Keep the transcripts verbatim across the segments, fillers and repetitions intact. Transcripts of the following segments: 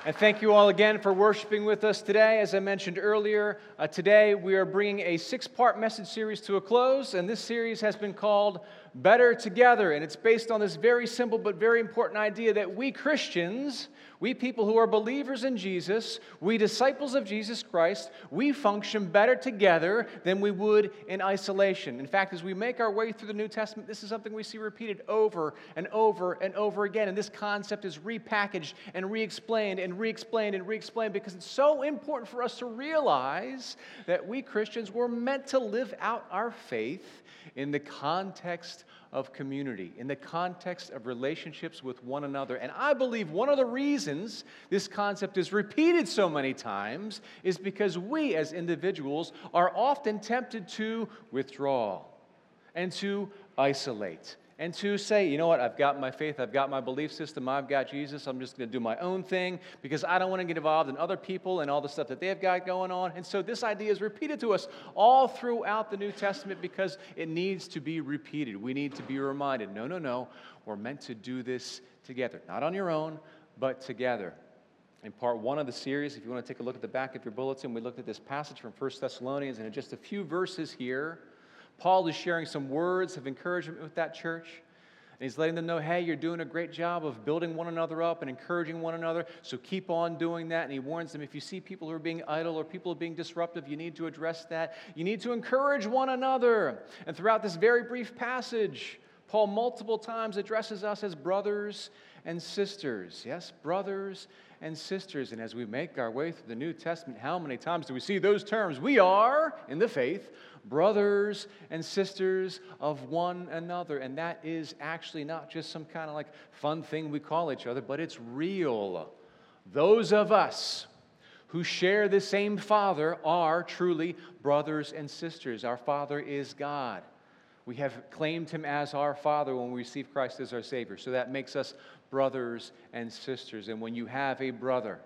And thank you all again for worshiping with us today. As I mentioned earlier, uh, today we are bringing a six-part message series to a close, and this series has been called Better Together, and it's based on this very simple but very important idea that we Christians, we people who are believers in Jesus, we disciples of Jesus Christ, we function better together than we would in isolation. In fact, as we make our way through the New Testament, this is something we see repeated over and over and over again, and this concept is repackaged and re-explained and re-explained and re-explained because it's so important for us to realize that we Christians were meant to live out our faith in the context of community, in the context of relationships with one another. And I believe one of the reasons this concept is repeated so many times is because we as individuals are often tempted to withdraw and to isolate and to say, you know what, I've got my faith, I've got my belief system, I've got Jesus, I'm just going to do my own thing because I don't want to get involved in other people and all the stuff that they've got going on. And so this idea is repeated to us all throughout the New Testament because it needs to be repeated. We need to be reminded, no, no, no, we're meant to do this together. Not on your own, but together. In part one of the series, if you want to take a look at the back of your bulletin, we looked at this passage from First Thessalonians, and in just a few verses here, Paul is sharing some words of encouragement with that church. And he's letting them know, hey, you're doing a great job of building one another up and encouraging one another, so keep on doing that. And he warns them, if you see people who are being idle or people who are being disruptive, you need to address that. You need to encourage one another. And throughout this very brief passage, Paul multiple times addresses us as brothers and sisters. Yes, brothers and sisters. And as we make our way through the New Testament, how many times do we see those terms? We are, in the faith, brothers and sisters of one another. And that is actually not just some kind of like fun thing we call each other, but it's real. Those of us who share the same Father are truly brothers and sisters. Our Father is God. We have claimed Him as our Father when we receive Christ as our Savior. So that makes us brothers and sisters. And when you have a brother,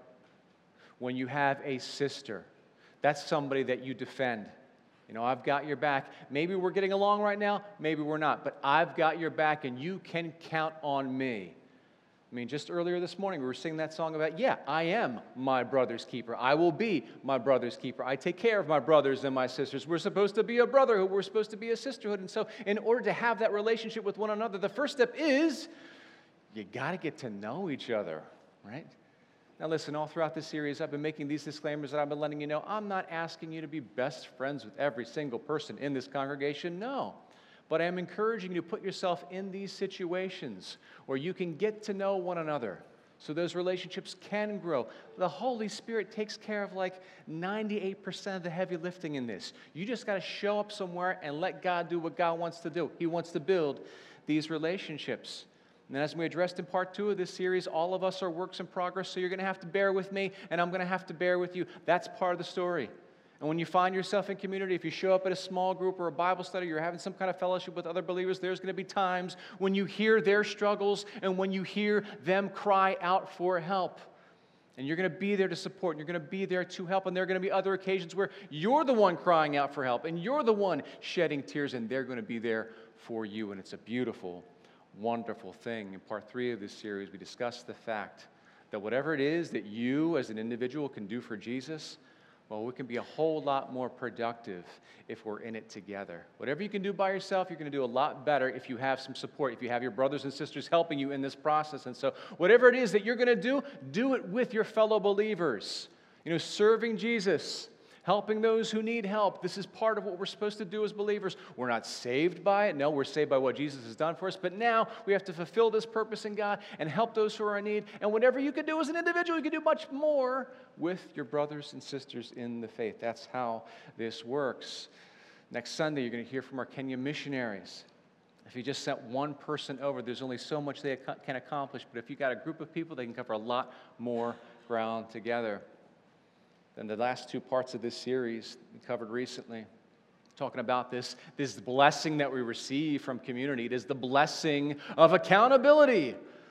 when you have a sister, that's somebody that you defend. You know, I've got your back. Maybe we're getting along right now, maybe we're not, but I've got your back and you can count on me. I mean, just earlier this morning, we were singing that song about, yeah, I am my brother's keeper. I will be my brother's keeper. I take care of my brothers and my sisters. We're supposed to be a brotherhood. We're supposed to be a sisterhood. And so in order to have that relationship with one another, the first step is you got to get to know each other, right? Now listen, all throughout this series, I've been making these disclaimers that I've been letting you know. I'm not asking you to be best friends with every single person in this congregation, no. But I am encouraging you to put yourself in these situations where you can get to know one another so those relationships can grow. The Holy Spirit takes care of like ninety-eight percent of the heavy lifting in this. You just got to show up somewhere and let God do what God wants to do. He wants to build these relationships. And as we addressed in part two of this series, all of us are works in progress, so you're going to have to bear with me, and I'm going to have to bear with you. That's part of the story. And when you find yourself in community, if you show up at a small group or a Bible study, you're having some kind of fellowship with other believers, there's going to be times when you hear their struggles and when you hear them cry out for help. And you're going to be there to support, and you're going to be there to help, and there are going to be other occasions where you're the one crying out for help, and you're the one shedding tears, and they're going to be there for you. And it's a beautiful, wonderful thing. In part three of this series, we discussed the fact that whatever it is that you as an individual can do for Jesus, well, we can be a whole lot more productive if we're in it together. Whatever you can do by yourself, you're going to do a lot better if you have some support, if you have your brothers and sisters helping you in this process. And so whatever it is that you're going to do, do it with your fellow believers. You know, serving Jesus, helping those who need help. This is part of what we're supposed to do as believers. We're not saved by it. No, we're saved by what Jesus has done for us. But now we have to fulfill this purpose in God and help those who are in need. And whatever you can do as an individual, you can do much more with your brothers and sisters in the faith. That's how this works. Next Sunday, you're going to hear from our Kenya missionaries. If you just sent one person over, there's only so much they can accomplish. But if you got a group of people, they can cover a lot more ground together. Then the last two parts of this series we covered recently, talking about this, this blessing that we receive from community. It is the blessing of accountability.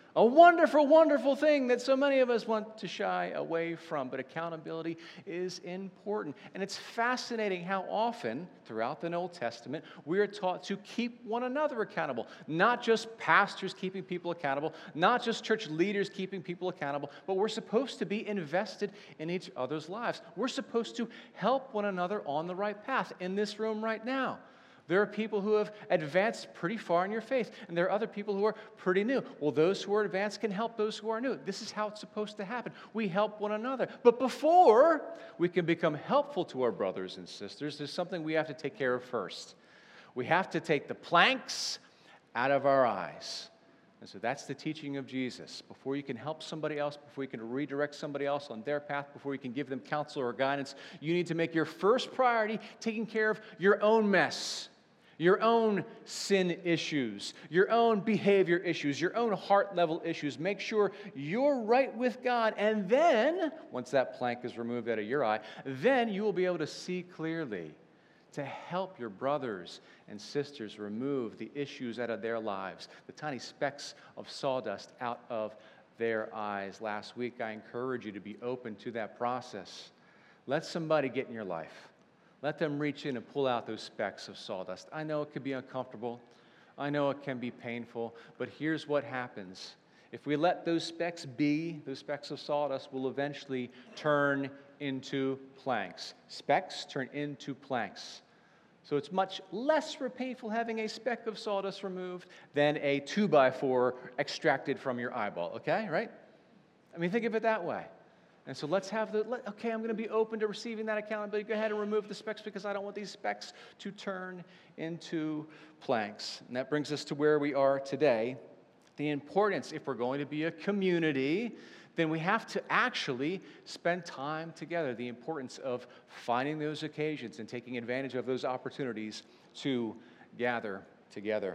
A wonderful, wonderful thing that so many of us want to shy away from. But accountability is important. And it's fascinating how often, throughout the Old Testament, we are taught to keep one another accountable. Not just pastors keeping people accountable, not just church leaders keeping people accountable, but we're supposed to be invested in each other's lives. We're supposed to help one another on the right path. In this room right now, there are people who have advanced pretty far in your faith, and there are other people who are pretty new. Well, those who are advanced can help those who are new. This is how it's supposed to happen. We help one another. But before we can become helpful to our brothers and sisters, there's something we have to take care of first. We have to take the planks out of our eyes. And so that's the teaching of Jesus. Before you can help somebody else, before you can redirect somebody else on their path, before you can give them counsel or guidance, you need to make your first priority taking care of your own mess. Your own sin issues, your own behavior issues, your own heart level issues. Make sure you're right with God. And then, once that plank is removed out of your eye, then you will be able to see clearly to help your brothers and sisters remove the issues out of their lives, the tiny specks of sawdust out of their eyes. Last week, I encourage you to be open to that process. Let somebody get in your life. Let them reach in and pull out those specks of sawdust. I know it can be uncomfortable. I know it can be painful. But here's what happens. If we let those specks be, those specks of sawdust will eventually turn into planks. Specks turn into planks. So it's much less painful having a speck of sawdust removed than a two by four extracted from your eyeball. Okay, right? I mean, think of it that way. And so let's have the, let, okay, I'm going to be open to receiving that accountability. Go ahead and remove the specks because I don't want these specks to turn into planks. And that brings us to where we are today. The importance, if we're going to be a community, then we have to actually spend time together. The importance of finding those occasions and taking advantage of those opportunities to gather together.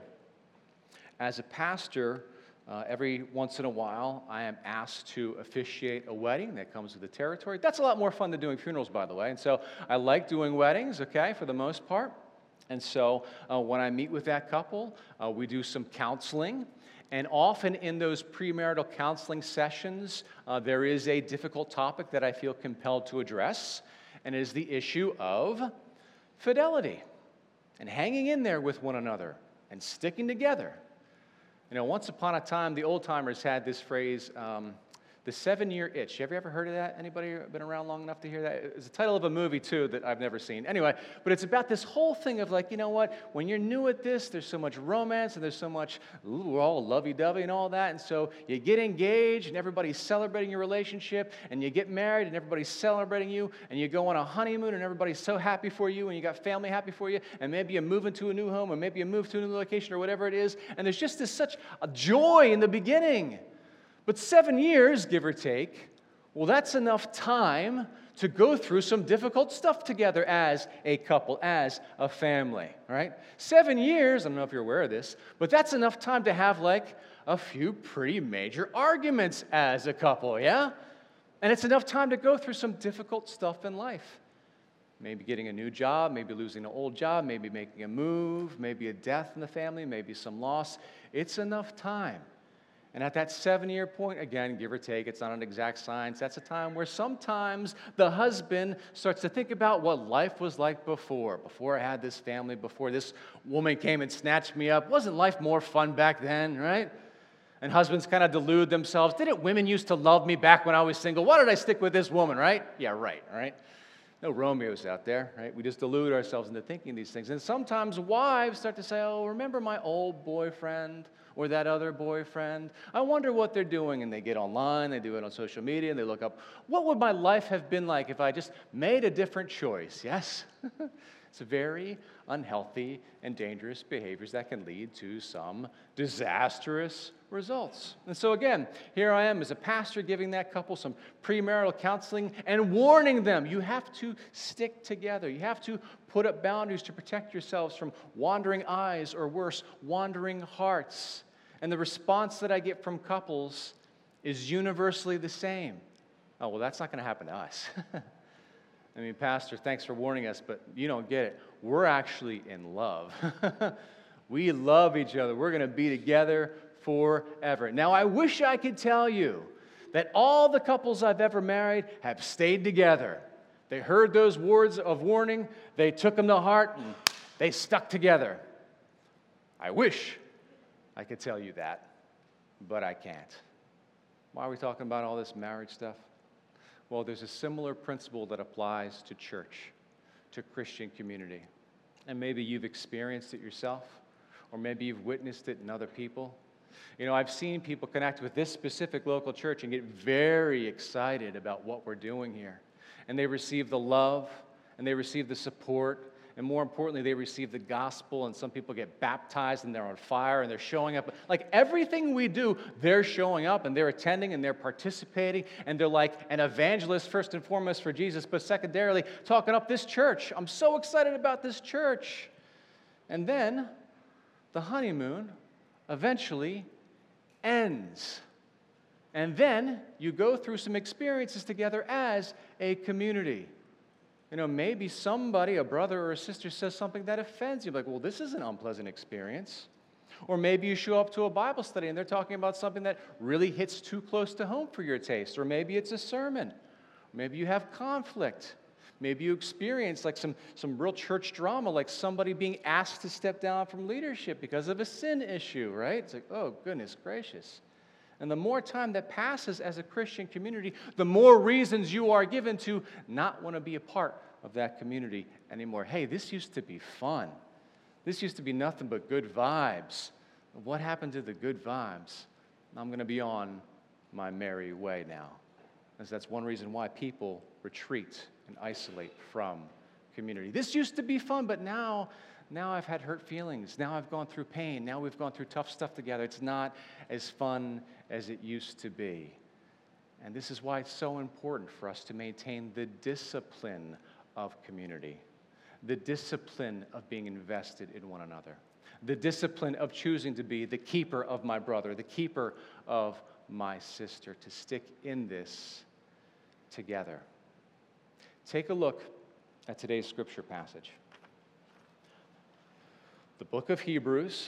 As a pastor, Uh, every once in a while, I am asked to officiate a wedding that comes with the territory. That's a lot more fun than doing funerals, by the way. And so I like doing weddings, okay, for the most part. And so uh, when I meet with that couple, uh, we do some counseling. And often in those premarital counseling sessions, uh, there is a difficult topic that I feel compelled to address. And it is the issue of fidelity and hanging in there with one another and sticking together. You know, once upon a time, the old-timers had this phrase, um, the seven-year itch. Have you ever heard of that? Anybody been around long enough to hear that? It's the title of a movie, too, that I've never seen. Anyway, but it's about this whole thing of like, you know what? When you're new at this, there's so much romance, and there's so much, ooh, we're all lovey-dovey and all that, and so you get engaged, and everybody's celebrating your relationship, and you get married, and everybody's celebrating you, and you go on a honeymoon, and everybody's so happy for you, and you got family happy for you, and maybe you move into a new home, or maybe you move to a new location, or whatever it is, and there's just this such a joy in the beginning. But seven years, give or take, well, that's enough time to go through some difficult stuff together as a couple, as a family, right? Seven years, I don't know if you're aware of this, but that's enough time to have like a few pretty major arguments as a couple, yeah? And it's enough time to go through some difficult stuff in life. Maybe getting a new job, maybe losing an old job, maybe making a move, maybe a death in the family, maybe some loss. It's enough time. And at that seven-year point, again, give or take, it's not an exact science, that's a time where sometimes the husband starts to think about what life was like before. Before I had this family, before this woman came and snatched me up. Wasn't life more fun back then, right? And husbands kind of delude themselves. Didn't women used to love me back when I was single? Why did I stick with this woman, right? Yeah, right, right? No Romeos out there, right? We just delude ourselves into thinking these things. And sometimes wives start to say, oh, remember my old boyfriend or that other boyfriend? I wonder what they're doing. And they get online, they do it on social media, and they look up, what would my life have been like if I just made a different choice? Yes? It's very unhealthy and dangerous behaviors that can lead to some disastrous results. And so again, here I am as a pastor giving that couple some premarital counseling and warning them, you have to stick together. You have to put up boundaries to protect yourselves from wandering eyes or worse, wandering hearts. And the response that I get from couples is universally the same. Oh, well, that's not going to happen to us. I mean, Pastor, thanks for warning us, but you don't get it. We're actually in love. We love each other. We're going to be together forever. Now, I wish I could tell you that all the couples I've ever married have stayed together. They heard those words of warning, they took them to heart, and they stuck together. I wish I could tell you that, but I can't. Why are we talking about all this marriage stuff? Well, there's a similar principle that applies to church, to Christian community. And maybe you've experienced it yourself, or maybe you've witnessed it in other people. You know, I've seen people connect with this specific local church and get very excited about what we're doing here. And they receive the love, and they receive the support, and more importantly, they receive the gospel, and some people get baptized, and they're on fire, and they're showing up. Like everything we do, they're showing up, and they're attending, and they're participating, and they're like an evangelist first and foremost for Jesus, but secondarily, talking up this church. I'm so excited about this church. And then the honeymoon eventually ends. And then you go through some experiences together as a community. You know, maybe somebody, a brother or a sister, says something that offends you. Like, well, this is an unpleasant experience. Or maybe you show up to a Bible study and they're talking about something that really hits too close to home for your taste. Or maybe it's a sermon. Maybe you have conflict. Maybe you experience like some, some real church drama, like somebody being asked to step down from leadership because of a sin issue, right? It's like, oh, goodness gracious. And the more time that passes as a Christian community, the more reasons you are given to not want to be a part of that community anymore. Hey, this used to be fun. This used to be nothing but good vibes. What happened to the good vibes? I'm going to be on my merry way now. Because that's one reason why people retreat and isolate from community. This used to be fun, but now... Now I've had hurt feelings. Now I've gone through pain. Now we've gone through tough stuff together. It's not as fun as it used to be. And this is why it's so important for us to maintain the discipline of community, the discipline of being invested in one another, the discipline of choosing to be the keeper of my brother, the keeper of my sister, to stick in this together. Take a look at today's scripture passage. The book of Hebrews.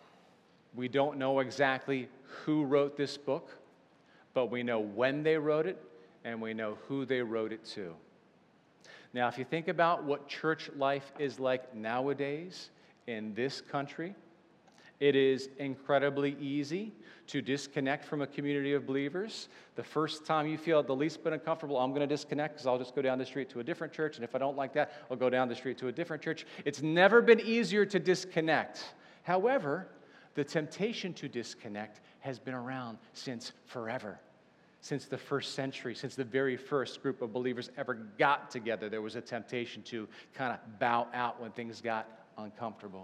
We don't know exactly who wrote this book, but we know when they wrote it, and we know who they wrote it to. Now, if you think about what church life is like nowadays in this country, it is incredibly easy to disconnect from a community of believers. The first time you feel the least bit uncomfortable, I'm going to disconnect because I'll just go down the street to a different church, and if I don't like that, I'll go down the street to a different church. It's never been easier to disconnect. However, the temptation to disconnect has been around since forever. Since the first century, since the very first group of believers ever got together, there was a temptation to kind of bow out when things got uncomfortable.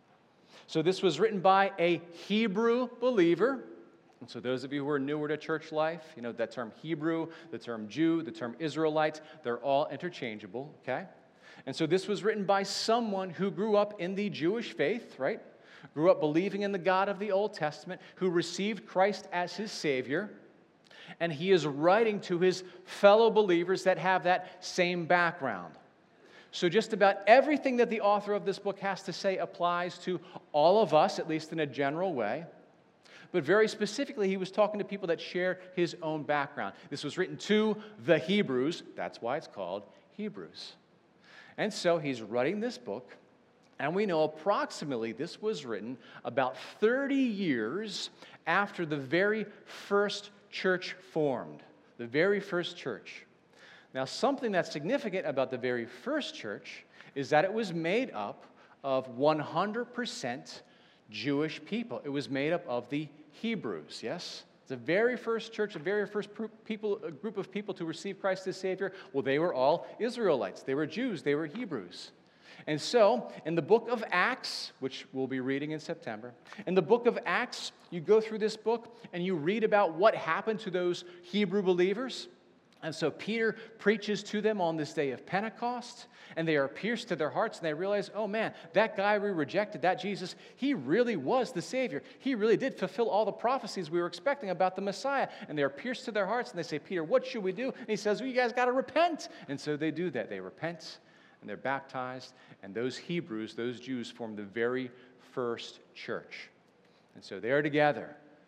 So this was written by a Hebrew believer. And so those of you who are newer to church life, you know, that term Hebrew, the term Jew, the term Israelite, they're all interchangeable, okay? And so this was written by someone who grew up in the Jewish faith, right? Grew up believing in the God of the Old Testament, who received Christ as his Savior. And he is writing to his fellow believers that have that same background. So just about everything that the author of this book has to say applies to all of us, at least in a general way. But very specifically, he was talking to people that share his own background. This was written to the Hebrews. That's why it's called Hebrews. And so he's writing this book, and we know approximately this was written about thirty years after the very first church formed, the very first church. Now, something that's significant about the very first church is that it was made up of one hundred percent Jewish people. It was made up of the Hebrews, yes? The very first church, the very first people, a group of people to receive Christ as Savior, well, they were all Israelites. They were Jews. They were Hebrews. And so, in the book of Acts, which we'll be reading in September, in the book of Acts, you go through this book and you read about what happened to those Hebrew believers. And so Peter preaches to them on this day of Pentecost, and they are pierced to their hearts, and they realize, oh man, that guy we rejected, that Jesus, he really was the Savior. He really did fulfill all the prophecies we were expecting about the Messiah. And they are pierced to their hearts, and they say, Peter, what should we do? And he says, well, you guys got to repent. And so they do that. They repent, and they're baptized, and those Hebrews, those Jews, form the very first church. And so they're together.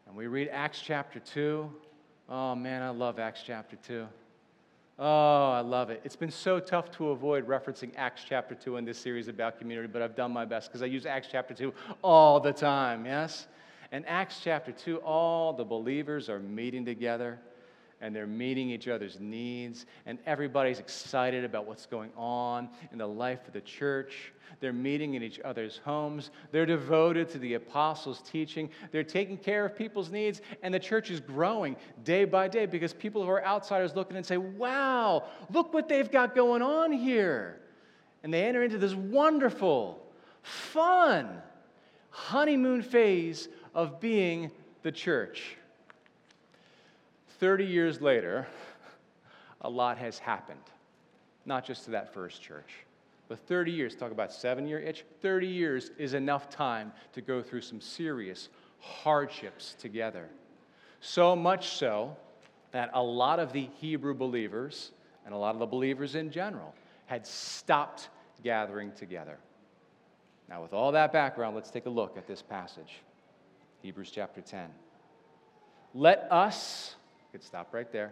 and we read Acts chapter two. Oh, man, I love Acts chapter two. Oh, I love it. It's been so tough to avoid referencing Acts chapter two in this series about community, but I've done my best because I use Acts chapter two all the time, yes? In Acts chapter two, all the believers are meeting together, and they're meeting each other's needs, and everybody's excited about what's going on in the life of the church. They're meeting in each other's homes. They're devoted to the apostles' teaching. They're taking care of people's needs, and the church is growing day by day because people who are outsiders look in and say, wow, look what they've got going on here. And they enter into this wonderful, fun, honeymoon phase of being the church. Thirty years later, a lot has happened, not just to that first church. But thirty years, talk about seven-year itch, thirty years is enough time to go through some serious hardships together. So much so that a lot of the Hebrew believers, and a lot of the believers in general, had stopped gathering together. Now, with all that background, let's take a look at this passage. Hebrews chapter ten. Let us, you could stop right there.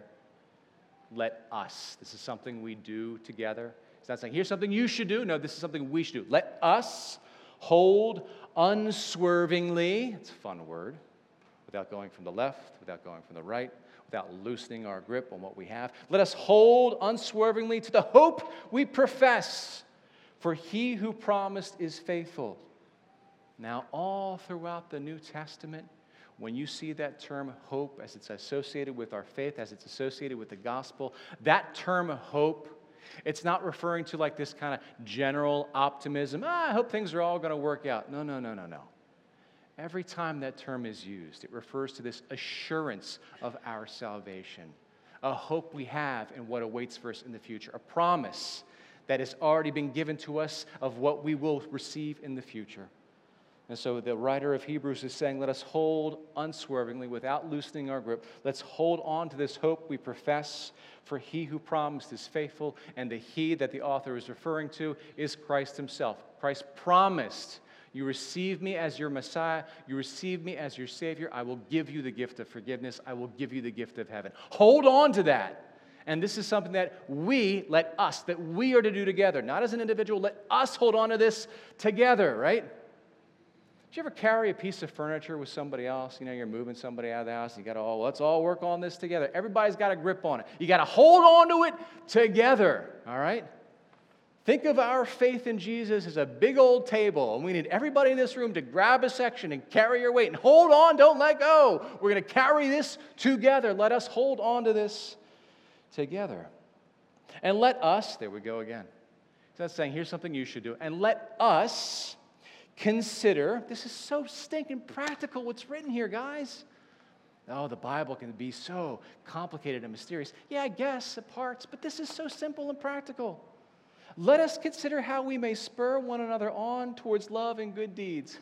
Let us. This is something we do together. It's not saying, here's something you should do. No, this is something we should do. Let us hold unswervingly, it's a fun word, without going from the left, without going from the right, without loosening our grip on what we have. Let us hold unswervingly to the hope we profess, for he who promised is faithful. Now, all throughout the New Testament, when you see that term hope as it's associated with our faith, as it's associated with the gospel, that term hope, it's not referring to like this kind of general optimism. Ah, I hope things are all going to work out. No, no, no, no, no. Every time that term is used, it refers to this assurance of our salvation, a hope we have in what awaits for us in the future, a promise that has already been given to us of what we will receive in the future. And so the writer of Hebrews is saying, let us hold unswervingly, without loosening our grip. Let's hold on to this hope we profess, for he who promised is faithful, and the he that the author is referring to is Christ himself. Christ promised, you receive me as your Messiah, you receive me as your Savior, I will give you the gift of forgiveness, I will give you the gift of heaven. Hold on to that. And this is something that we, let us, that we are to do together. Not as an individual, let us hold on to this together, right? Did you ever carry a piece of furniture with somebody else? You know, you're moving somebody out of the house, and you got to, oh, let's all work on this together. Everybody's got a grip on it. You got to hold on to it together, all right? Think of our faith in Jesus as a big old table, and we need everybody in this room to grab a section and carry your weight. And hold on, don't let go. We're going to carry this together. Let us hold on to this together. And let us, there we go again. It's not saying, here's something you should do. And let us consider, this is so stinking practical what's written here, guys. Oh, the Bible can be so complicated and mysterious. Yeah, I guess at parts, but this is so simple and practical. Let us consider how we may spur one another on towards love and good deeds.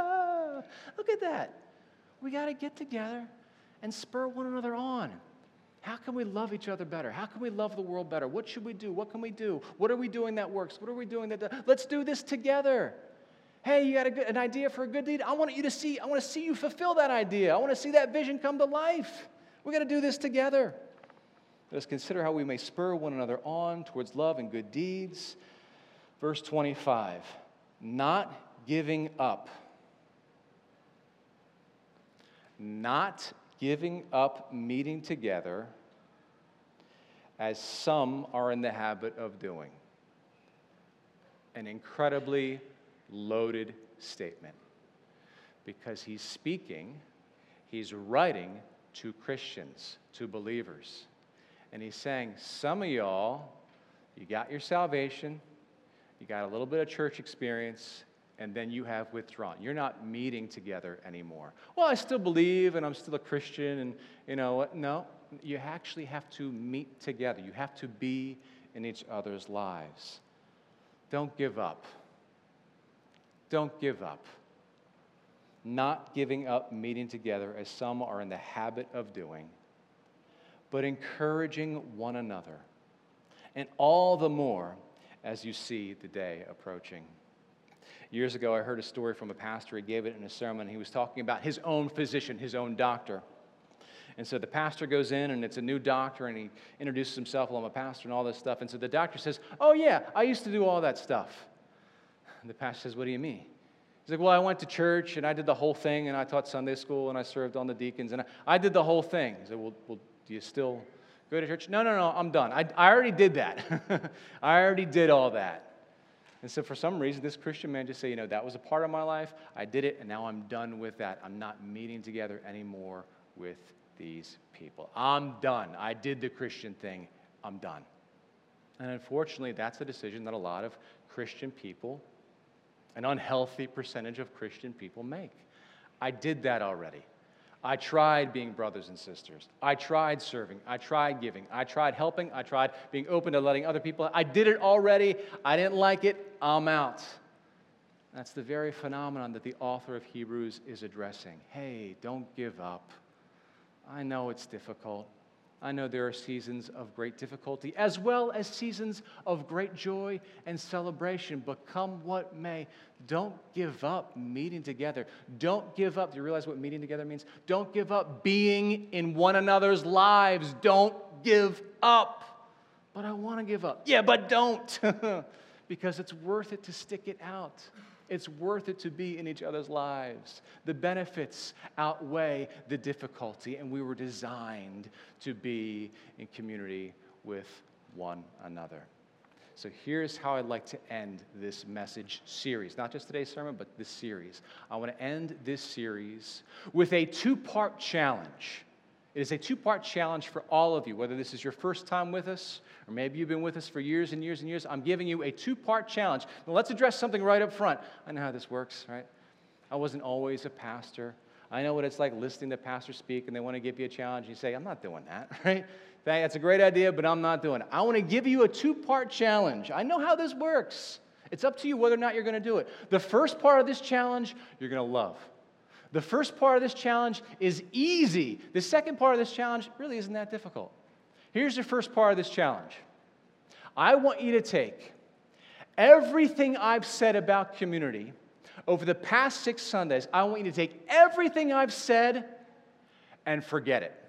Look at that. We got to get together and spur one another on. How can we love each other better? How can we love the world better? What should we do? What can we do? What are we doing that works? What are we doing that does? Let's do this together. Hey, you got a good, an idea for a good deed? I want you to see, I want to see you fulfill that idea. I want to see that vision come to life. We're going to do this together. Let us consider how we may spur one another on towards love and good deeds. Verse twenty-five, not giving up. Not giving up meeting together as some are in the habit of doing. An incredibly loaded statement, because he's speaking, he's writing to Christians, to believers, and he's saying, some of y'all, you got your salvation, you got a little bit of church experience, and then you have withdrawn. You're not meeting together anymore. Well, I still believe, and I'm still a Christian, and you know what? No, you actually have to meet together. You have to be in each other's lives. Don't give up. Don't give up. Not giving up meeting together as some are in the habit of doing, but encouraging one another, and all the more as you see the day approaching. Years ago, I heard a story from a pastor. He gave it in a sermon. He was talking about his own physician, his own doctor. And so the pastor goes in, and it's a new doctor, and he introduces himself, well, I'm a pastor and all this stuff. And so the doctor says, oh, yeah, I used to do all that stuff. And the pastor says, what do you mean? He's like, well, I went to church, and I did the whole thing, and I taught Sunday school, and I served on the deacons, and I, I did the whole thing. He said, well, well, do you still go to church? No, no, no, I'm done. I, I already did that. I already did all that. And so for some reason, this Christian man just said, you know, that was a part of my life. I did it, and now I'm done with that. I'm not meeting together anymore with these people. I'm done. I did the Christian thing. I'm done. And unfortunately, that's a decision that a lot of Christian people, an unhealthy percentage of Christian people make. I did that already. I tried being brothers and sisters. I tried serving. I tried giving. I tried helping. I tried being open to letting other people. I did it already. I didn't like it. I'm out. That's the very phenomenon that the author of Hebrews is addressing. Hey, don't give up. I know it's difficult. I know there are seasons of great difficulty as well as seasons of great joy and celebration. But come what may, don't give up meeting together. Don't give up. Do you realize what meeting together means? Don't give up being in one another's lives. Don't give up. But I want to give up. Yeah, but don't. Because it's worth it to stick it out. It's worth it to be in each other's lives. The benefits outweigh the difficulty, and we were designed to be in community with one another. So here's how I'd like to end this message series. Not just today's sermon, but this series. I want to end this series with a two-part challenge. It is a two-part challenge for all of you, whether this is your first time with us, or maybe you've been with us for years and years and years. I'm giving you a two-part challenge. Now, let's address something right up front. I know how this works, right? I wasn't always a pastor. I know what it's like listening to pastors speak, and they want to give you a challenge. You say, I'm not doing that, right? That's a great idea, but I'm not doing it. I want to give you a two-part challenge. I know how this works. It's up to you whether or not you're going to do it. The first part of this challenge, you're going to love. The first part of this challenge is easy. The second part of this challenge really isn't that difficult. Here's the first part of this challenge. I want you to take everything I've said about community over the past six Sundays. I want you to take everything I've said and forget it.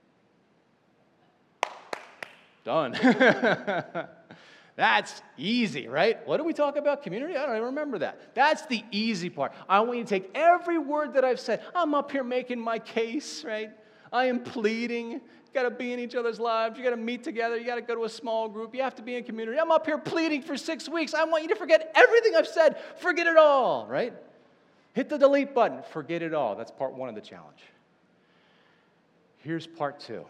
Done. That's easy, right? What do we talk about? Community? I don't even remember that. That's the easy part. I want you to take every word that I've said. I'm up here making my case, right? I am pleading. You got to be in each other's lives. You got to meet together. You got to go to a small group. You have to be in community. I'm up here pleading for six weeks. I want you to forget everything I've said. Forget it all, right? Hit the delete button. Forget it all. That's part one of the challenge. Here's part two.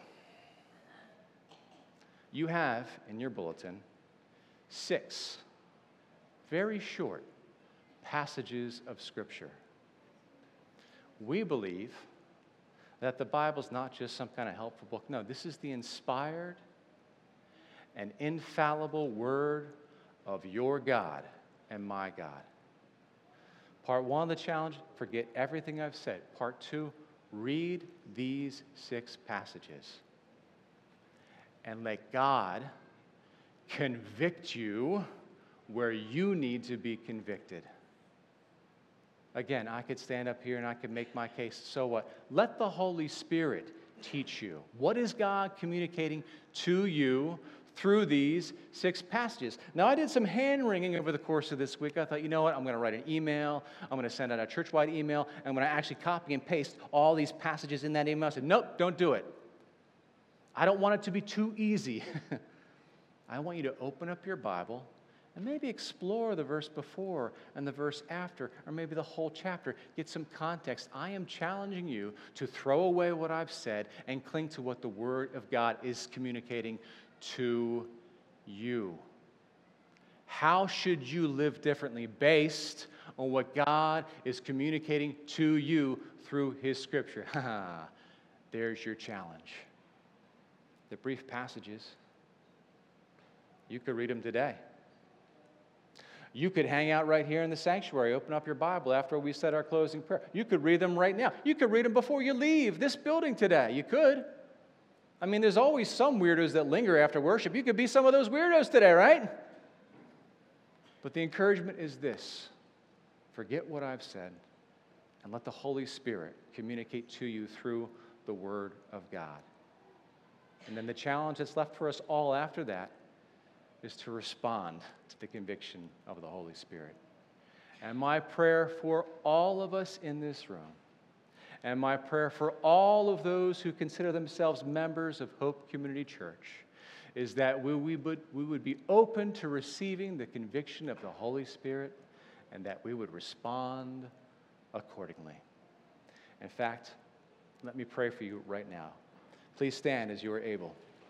You have in your bulletin six very short passages of Scripture. We believe that the Bible's not just some kind of helpful book. No, this is the inspired and infallible Word of your God and my God. Part one of the challenge, forget everything I've said. Part two, read these six passages and let God convict you where you need to be convicted. Again, I could stand up here and I could make my case. So what? Let the Holy Spirit teach you. What is God communicating to you through these six passages? Now, I did some hand-wringing over the course of this week. I thought, you know what? I'm going to write an email. I'm going to send out a church-wide email. And I'm going to actually copy and paste all these passages in that email. I said, nope, don't do it. I don't want it to be too easy. I want you to open up your Bible and maybe explore the verse before and the verse after, or maybe the whole chapter. Get some context. I am challenging you to throw away what I've said and cling to what the Word of God is communicating to you. How should you live differently based on what God is communicating to you through His Scripture? There's your challenge. The brief passages. You could read them today. You could hang out right here in the sanctuary, open up your Bible after we said our closing prayer. You could read them right now. You could read them before you leave this building today. You could. I mean, there's always some weirdos that linger after worship. You could be some of those weirdos today, right? But the encouragement is this. forget what I've said, and let the Holy Spirit communicate to you through the Word of God. And then the challenge that's left for us all after that is to respond to the conviction of the Holy Spirit. And my prayer for all of us in this room, and my prayer for all of those who consider themselves members of Hope Community Church, is that we, we, would, we would be open to receiving the conviction of the Holy Spirit, and that we would respond accordingly. In fact, let me pray for you right now. Please stand as you are able.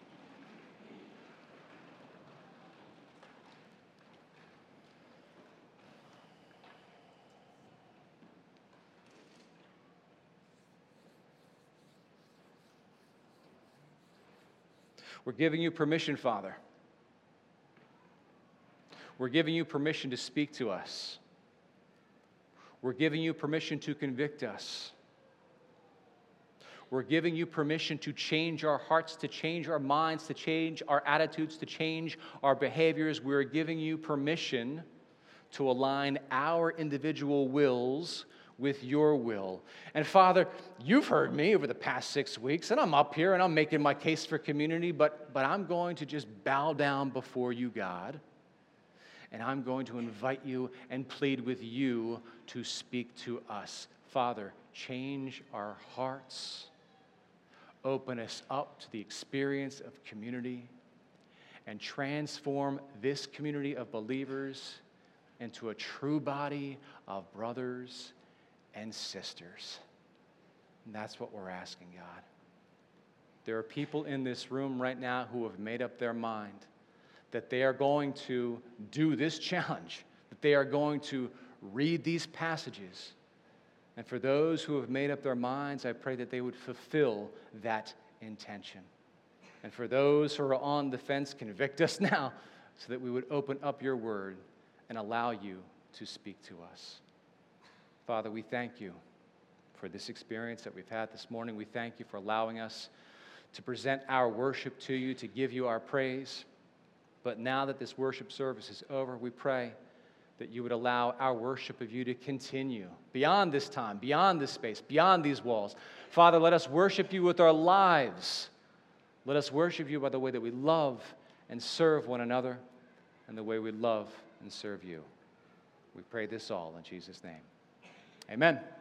We're giving you permission, Father. We're giving you permission to speak to us. We're giving you permission to convict us. We're giving you permission to change our hearts, to change our minds, to change our attitudes, to change our behaviors. We're giving you permission to align our individual wills with your will. And Father, you've heard me over the past six weeks, and I'm up here and I'm making my case for community, but, but I'm going to just bow down before you, God, and I'm going to invite you and plead with you to speak to us. Father, change our hearts, open us up to the experience of community, and transform this community of believers into a true body of brothers and sisters. And that's what we're asking, God. There are people in this room right now who have made up their mind that they are going to do this challenge, that they are going to read these passages. And for those who have made up their minds, I pray that they would fulfill that intention. And for those who are on the fence, convict us now so that we would open up your word and allow you to speak to us. Father, we thank you for this experience that we've had this morning. We thank you for allowing us to present our worship to you, to give you our praise. But now that this worship service is over, we pray that you would allow our worship of you to continue beyond this time, beyond this space, beyond these walls. Father, let us worship you with our lives. Let us worship you by the way that we love and serve one another and the way we love and serve you. We pray this all in Jesus' name. Amen.